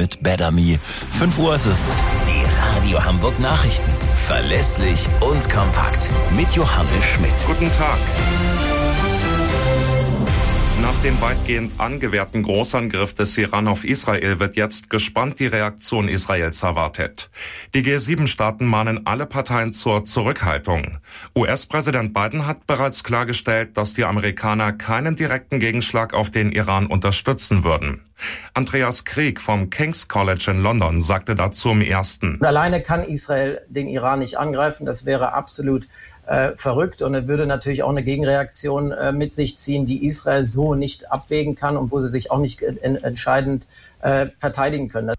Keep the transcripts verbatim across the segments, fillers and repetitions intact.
mit Better Me. fünf Uhr ist es. Die Radio Hamburg Nachrichten. Verlässlich und kompakt. Mit Johannes Schmidt. Guten Tag. Nach dem weitgehend angewehrten Großangriff des Iran auf Israel wird jetzt gespannt die Reaktion Israels erwartet. Die G sieben Staaten mahnen alle Parteien zur Zurückhaltung. U S-Präsident Biden hat bereits klargestellt, dass die Amerikaner keinen direkten Gegenschlag auf den Iran unterstützen würden. Andreas Krieg vom King's College in London sagte dazu im Ersten. Alleine kann Israel den Iran nicht angreifen. Das wäre absolut äh, verrückt und es würde natürlich auch eine Gegenreaktion äh, mit sich ziehen, die Israel so nicht abwägen kann und wo sie sich auch nicht äh, entscheidend äh, verteidigen können.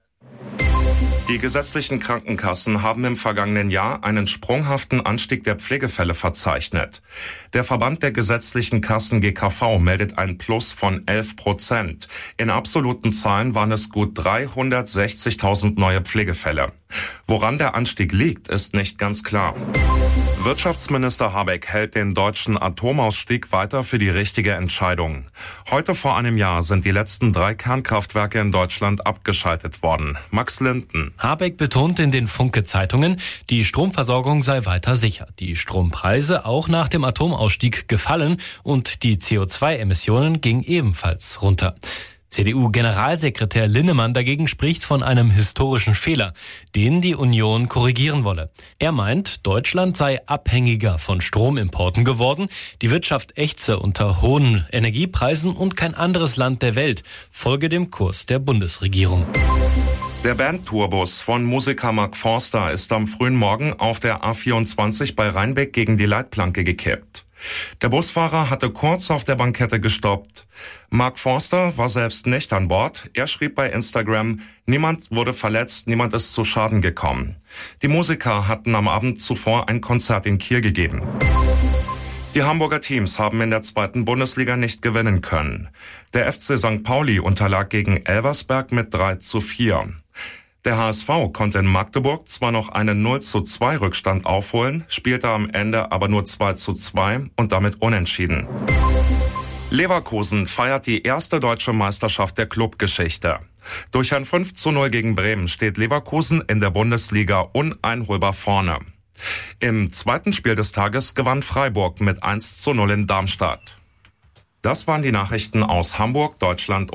Die gesetzlichen Krankenkassen haben im vergangenen Jahr einen sprunghaften Anstieg der Pflegefälle verzeichnet. Der Verband der gesetzlichen Kassen G K V meldet ein Plus von elf Prozent. In absoluten Zahlen waren es gut dreihundertsechzigtausend neue Pflegefälle. Woran der Anstieg liegt, ist nicht ganz klar. Wirtschaftsminister Habeck hält den deutschen Atomausstieg weiter für die richtige Entscheidung. Heute vor einem Jahr sind die letzten drei Kernkraftwerke in Deutschland abgeschaltet worden. Max Linden. Habeck betont in den Funke-Zeitungen, die Stromversorgung sei weiter sicher. Die Strompreise auch nach dem Atomausstieg gefallen und die C O zwei Emissionen gingen ebenfalls runter. C D U-Generalsekretär Linnemann dagegen spricht von einem historischen Fehler, den die Union korrigieren wolle. Er meint, Deutschland sei abhängiger von Stromimporten geworden, die Wirtschaft ächze unter hohen Energiepreisen und kein anderes Land der Welt folge dem Kurs der Bundesregierung. Der Band-Tourbus von Musiker Mark Forster ist am frühen Morgen auf der A vierundzwanzig bei Rheinbeck gegen die Leitplanke gekippt. Der Busfahrer hatte kurz auf der Bankette gestoppt. Mark Forster war selbst nicht an Bord. Er schrieb bei Instagram, niemand wurde verletzt, niemand ist zu Schaden gekommen. Die Musiker hatten am Abend zuvor ein Konzert in Kiel gegeben. Die Hamburger Teams haben in der zweiten Bundesliga nicht gewinnen können. Der F C Sankt Pauli unterlag gegen Elversberg mit drei zu vier. Der H S V konnte in Magdeburg zwar noch einen null zu zwei Rückstand aufholen, spielte am Ende aber nur zwei zu zwei und damit unentschieden. Leverkusen feiert die erste deutsche Meisterschaft der Clubgeschichte. Durch ein fünf zu null gegen Bremen steht Leverkusen in der Bundesliga uneinholbar vorne. Im zweiten Spiel des Tages gewann Freiburg mit eins zu null in Darmstadt. Das waren die Nachrichten aus Hamburg, Deutschland und